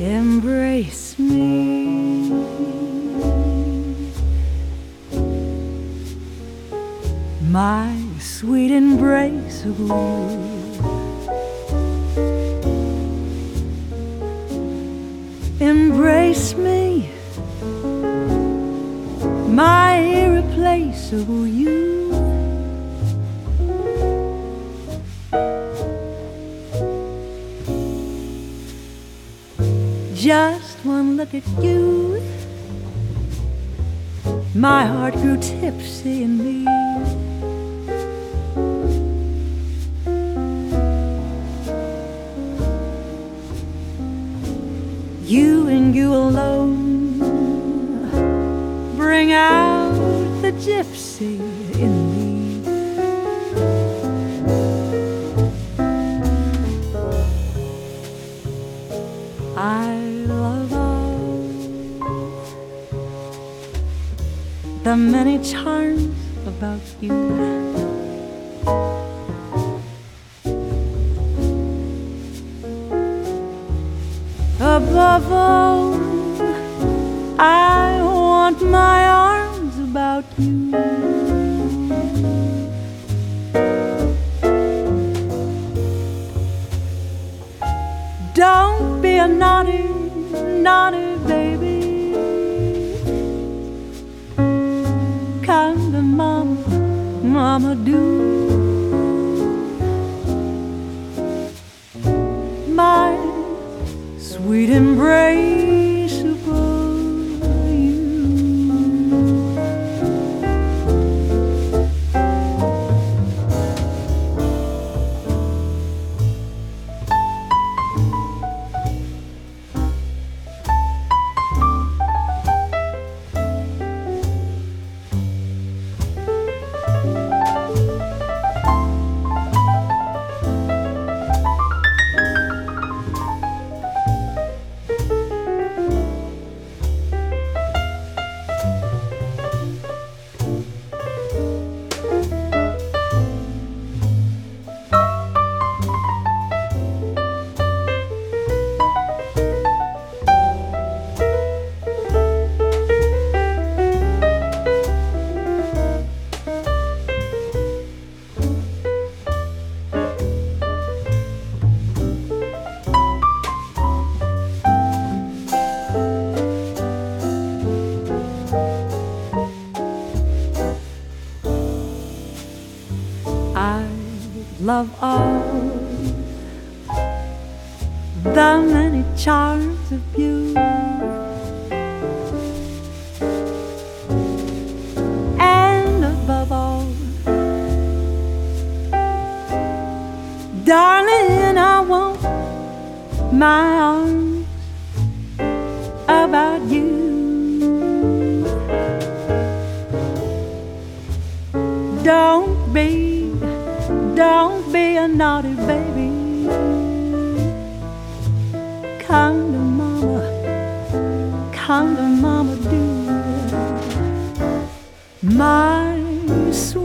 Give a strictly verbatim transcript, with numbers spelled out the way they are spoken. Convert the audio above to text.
embrace me. My sweet embrace of you. Embrace me, my irreplaceable you. Just one look at you, my heart grew tipsy in me. You and you alone bring out the gypsy in me. I love all the many charms about you. Above all, I want my arms about you. Don't be a naughty, naughty baby. Come to mama, mama do. My sweet embrace of you. I love all the many charms of you, and above all, darling, I want my arms about you. Don't be Don't be a naughty baby. Come to mama, come to mama do. My sweet